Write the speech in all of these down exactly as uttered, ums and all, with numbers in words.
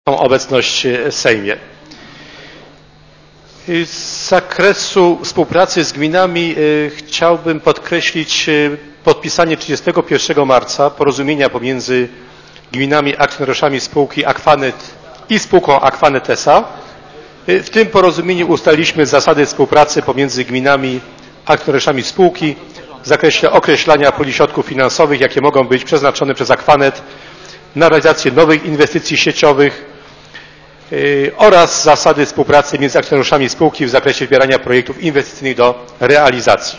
obecność w Sejmie. Z zakresu współpracy z gminami chciałbym podkreślić podpisanie trzydziestego pierwszego marca porozumienia pomiędzy gminami akcjonariuszami spółki Aquanet i spółką Aquanet S A. W tym porozumieniu ustaliliśmy zasady współpracy pomiędzy gminami akcjonariuszami spółki w zakresie określania puli środków finansowych, jakie mogą być przeznaczone przez Aquanet na realizację nowych inwestycji sieciowych oraz zasady współpracy między akcjonariuszami spółki w zakresie wybierania projektów inwestycyjnych do realizacji.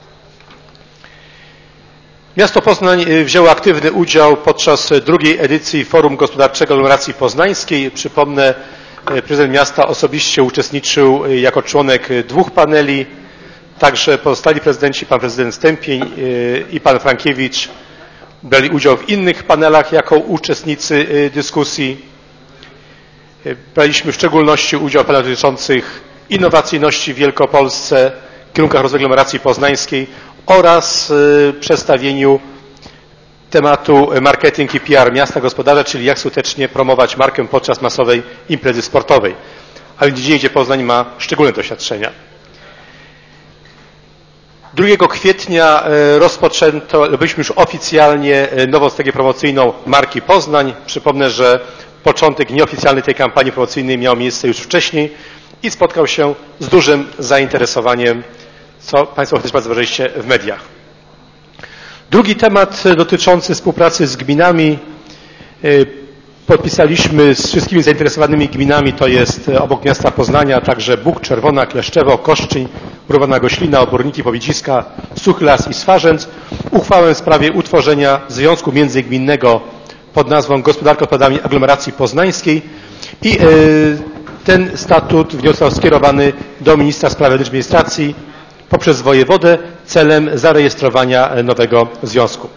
Miasto Poznań wzięło aktywny udział podczas drugiej edycji Forum Gospodarczego Aglomeracji Poznańskiej. Przypomnę, prezydent miasta osobiście uczestniczył jako członek dwóch paneli, także pozostali prezydenci, pan prezydent Stępień i pan Frankiewicz brali udział w innych panelach jako uczestnicy dyskusji. Braliśmy w szczególności udział w panelach dotyczących innowacyjności w Wielkopolsce, kierunkach rozwoju aglomeracji poznańskiej oraz przedstawieniu tematu marketing i P R miasta gospodarza, czyli jak skutecznie promować markę podczas masowej imprezy sportowej, a w dziedzinie, gdzie Poznań ma szczególne doświadczenia. drugiego kwietnia rozpoczęto, robiliśmy już oficjalnie nową strategię promocyjną marki Poznań. Przypomnę, że początek nieoficjalny tej kampanii promocyjnej miał miejsce już wcześniej i spotkał się z dużym zainteresowaniem, co Państwo też bardzo zauważyliście w mediach. Drugi temat dotyczący współpracy z gminami. Podpisaliśmy z wszystkimi zainteresowanymi gminami, to jest obok miasta Poznania, także Bóg, Czerwona, Kleszczewo, Koszczyń, Murowana Goślina, Oborniki, Powidziska, Suchy Las i Swarzędz, uchwałę w sprawie utworzenia Związku Międzygminnego pod nazwą Gospodarka Odpadami Aglomeracji Poznańskiej i ten statut wniosek został skierowany do ministra spraw wewnętrznych i administracji poprzez wojewodę celem zarejestrowania nowego związku.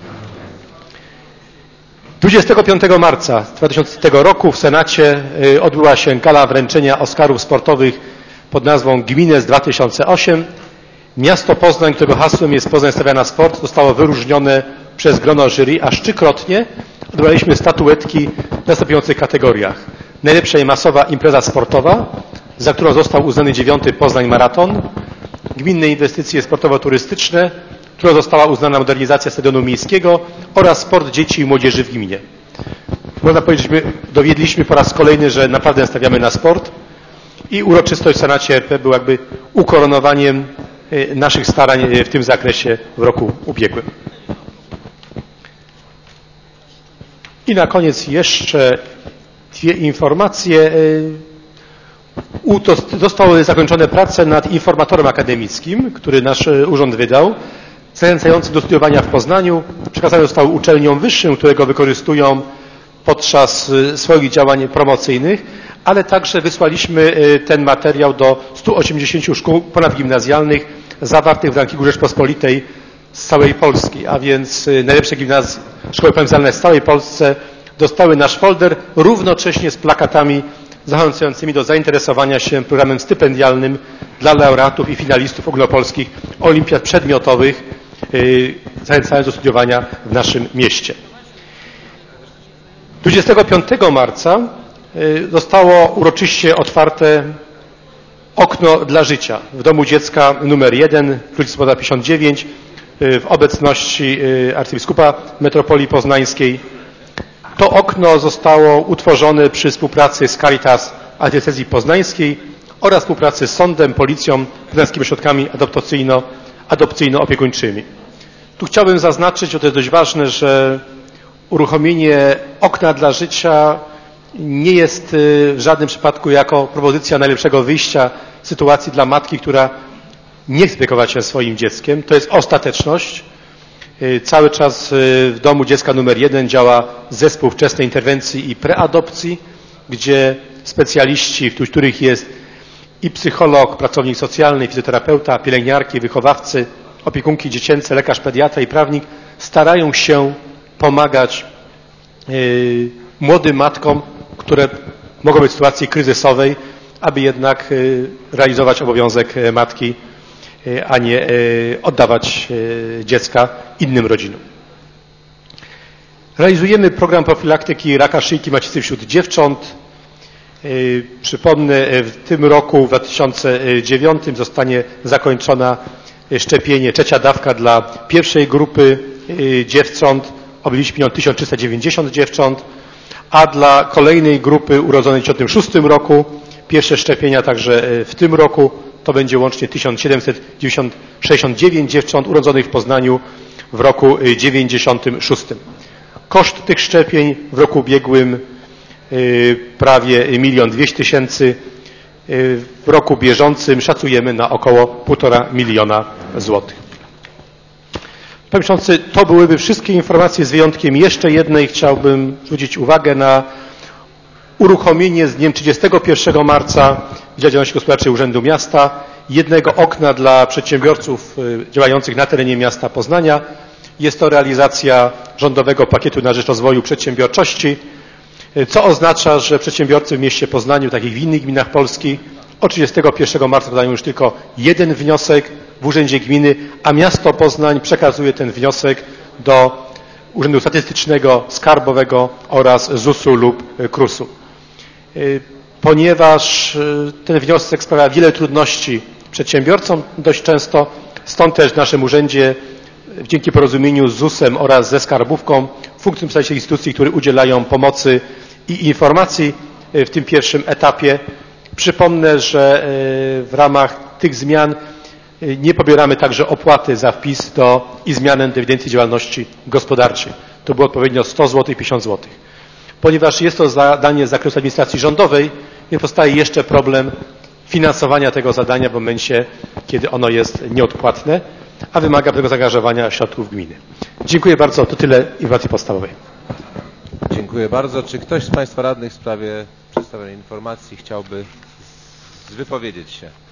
dwudziestego piątego marca dwa tysiące tego roku w Senacie odbyła się gala wręczenia Oscarów sportowych pod nazwą Gmines dwa tysiące osiem. Miasto Poznań, którego hasłem jest Poznań stawia na sport, zostało wyróżnione przez grono jury aż trzykrotnie. Odebraliśmy statuetki w następujących kategoriach. Najlepsza masowa impreza sportowa, za którą został uznany dziewiąty Poznań Maraton. Gminne inwestycje sportowo-turystyczne, którą została uznana modernizacja stadionu miejskiego oraz sport dzieci i młodzieży w gminie. Można powiedzieć, że dowiedliśmy po raz kolejny, że naprawdę stawiamy na sport i uroczystość w Senacie R P była jakby ukoronowaniem naszych starań w tym zakresie w roku ubiegłym. I na koniec jeszcze dwie informacje. Zostały zakończone prace nad informatorem akademickim, który nasz urząd wydał, zachęcający do studiowania w Poznaniu. Przekazany został uczelniom wyższym, które go wykorzystują podczas swoich działań promocyjnych, ale także wysłaliśmy ten materiał do stu osiemdziesięciu szkół ponadgimnazjalnych zawartych w rankingu Rzeczpospolitej z całej Polski, a więc najlepsze gimnazje, szkoły ponadgimnazjalne z całej Polsce dostały nasz folder równocześnie z plakatami zachęcającymi do zainteresowania się programem stypendialnym dla laureatów i finalistów ogólnopolskich olimpiad przedmiotowych, zachęcając do studiowania w naszym mieście. dwudziestego piątego marca zostało uroczyście otwarte okno dla życia w Domu Dziecka numer jeden, ulicy Swoboda pięćdziesiąt dziewięć, w obecności arcybiskupa metropolii poznańskiej. To okno zostało utworzone przy współpracy z Caritas Archidiecezji Poznańskiej oraz współpracy z sądem, policją, poznańskimi ośrodkami adoptacyjno, adopcyjno-opiekuńczymi. Tu chciałbym zaznaczyć, że to jest dość ważne, że uruchomienie okna dla życia nie jest w żadnym przypadku jako propozycja najlepszego wyjścia z sytuacji dla matki, która nie chce opiekować się swoim dzieckiem. To jest ostateczność. Cały czas w Domu Dziecka numer jeden działa zespół wczesnej interwencji i preadopcji, gdzie specjaliści, wśród których jest i psycholog, pracownik socjalny, fizjoterapeuta, pielęgniarki, wychowawcy, opiekunki dziecięce, lekarz pediatra i prawnik starają się pomagać yy, młodym matkom, które mogą być w sytuacji kryzysowej, aby jednak yy, realizować obowiązek matki, yy, a nie yy, oddawać yy, dziecka innym rodzinom. Realizujemy program profilaktyki raka szyjki macicy wśród dziewcząt. Przypomnę, w tym roku, w dwa tysiące dziewiątym, zostanie zakończona szczepienie, trzecia dawka dla pierwszej grupy dziewcząt. Objęliśmy nią tysiąc trzysta dziewięćdziesiąt dziewcząt, a dla kolejnej grupy urodzonej w tysiąc dziewięćset szóstym roku pierwsze szczepienia także w tym roku to będzie łącznie tysiąc siedemset sześćdziesiąt dziewięć dziewcząt urodzonych w Poznaniu w roku tysiąc dziewięćset dziewięćdziesiątym szóstym. Koszt tych szczepień w roku ubiegłym prawie milion dwieście tysięcy. W roku bieżącym szacujemy na około półtora miliona złotych. Panie Przewodniczący, to byłyby wszystkie informacje z wyjątkiem jeszcze jednej. Chciałbym zwrócić uwagę na uruchomienie z dniem trzydziestego pierwszego marca w dziale działalności gospodarczej Urzędu Miasta jednego okna dla przedsiębiorców działających na terenie miasta Poznania. Jest to realizacja rządowego pakietu na rzecz rozwoju przedsiębiorczości, co oznacza, że przedsiębiorcy w mieście Poznaniu, tak jak w innych gminach Polski, od trzydziestego pierwszego marca podają już tylko jeden wniosek w Urzędzie Gminy, a miasto Poznań przekazuje ten wniosek do Urzędu Statystycznego, Skarbowego oraz zusu lub krusu. Ponieważ ten wniosek sprawia wiele trudności przedsiębiorcom dość często, stąd też w naszym urzędzie dzięki porozumieniu z zusem oraz ze Skarbówką funkcjonują instytucji, które udzielają pomocy i informacji w tym pierwszym etapie. Przypomnę, że w ramach tych zmian nie pobieramy także opłaty za wpis do i zmianę do ewidencji działalności gospodarczej. To było odpowiednio sto złotych i pięćdziesiąt złotych. Ponieważ jest to zadanie z zakresu administracji rządowej, nie powstaje jeszcze problem finansowania tego zadania w momencie, kiedy ono jest nieodpłatne, a wymaga tego zaangażowania środków gminy. Dziękuję bardzo. To tyle informacji podstawowej. Dziękuję bardzo. Czy ktoś z Państwa radnych w sprawie przedstawionej informacji chciałby wypowiedzieć się?